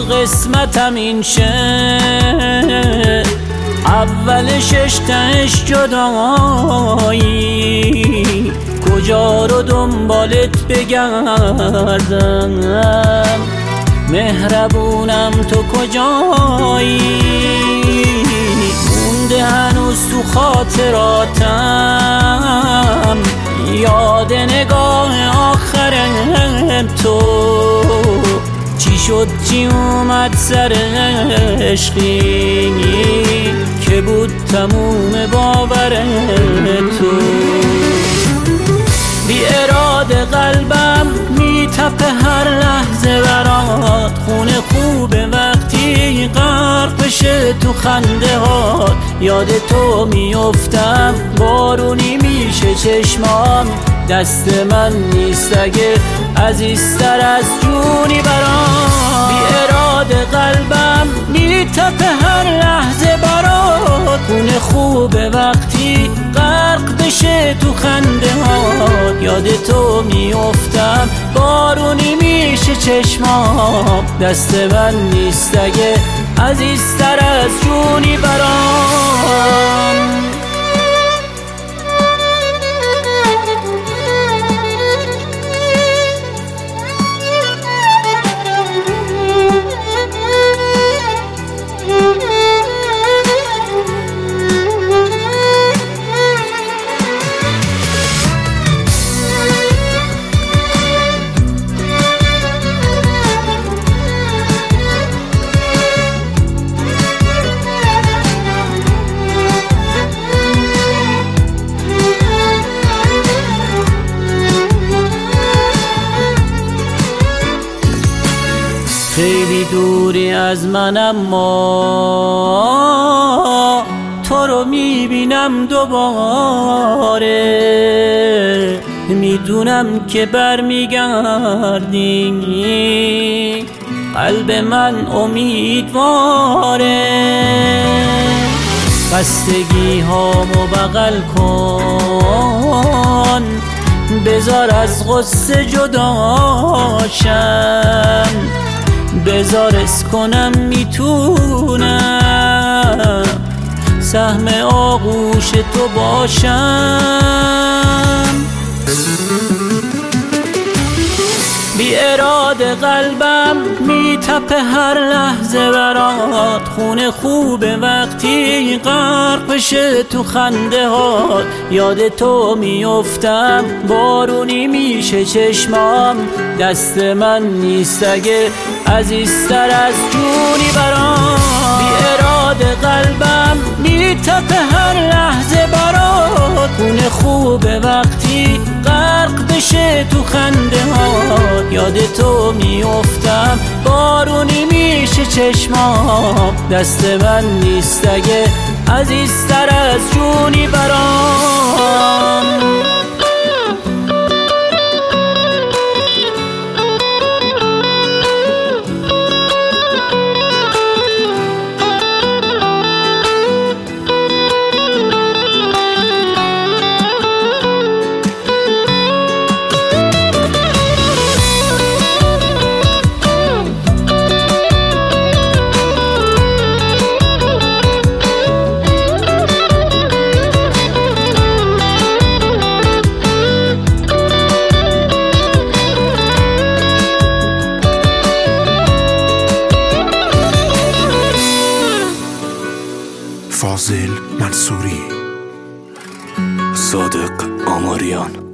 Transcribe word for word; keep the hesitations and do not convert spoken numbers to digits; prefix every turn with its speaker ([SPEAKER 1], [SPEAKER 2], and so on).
[SPEAKER 1] قسمتم این شه، اولش عشقش جدایی، کجا رو دنبالت بگردم، مهربونم تو کجایی، مونده هنوز تو خاطراتم یاد نگاه آخرم تو، چی شد چی اومد سر عشقی که بود تموم باور تو، بی اراده قلبم میتپه هر لحظه برات، خونه خوبه وقتی غرق بشه تو خنده هات، یاد تو میافتم بارونی میشه چشمام، دست من نیست اگه عزیزتر از جونی برام، بی اراده قلبم میتپه هر لحظه برات، خونه خوبه وقتی غرق بشه تو خنده هات، یاد تو میافتم بارونی میشه چشمام، دست من نیست اگه عزیزتر از جونی برام. خیلی دوری از من اما تو رو میبینم دوباره، میدونم که برمیگردی، قلب من امیدواره، خستگی هامو بغل کن، بذار از غصه جداشم، بذار اس کنم میتونم سهم آغوش تو باشم، بی اراده قلبم میتپه هر لحظه برات، خونه خوبه وقتی غرق بشه تو خنده هات، یاد تو میافتم بارونی میشه چشمام، دست من نیست اگه عزیزتر از جونی برام، بی اراده قلبم میتپه هر لحظه برات، خونه خوبه وقتی غرق بشه تو خنده هات، یاد تو میافتم بارونی میشه چشمام، دست من نیست اگه عزیزتر از جونی برام.
[SPEAKER 2] فاضل منصوری، صادق آماریان.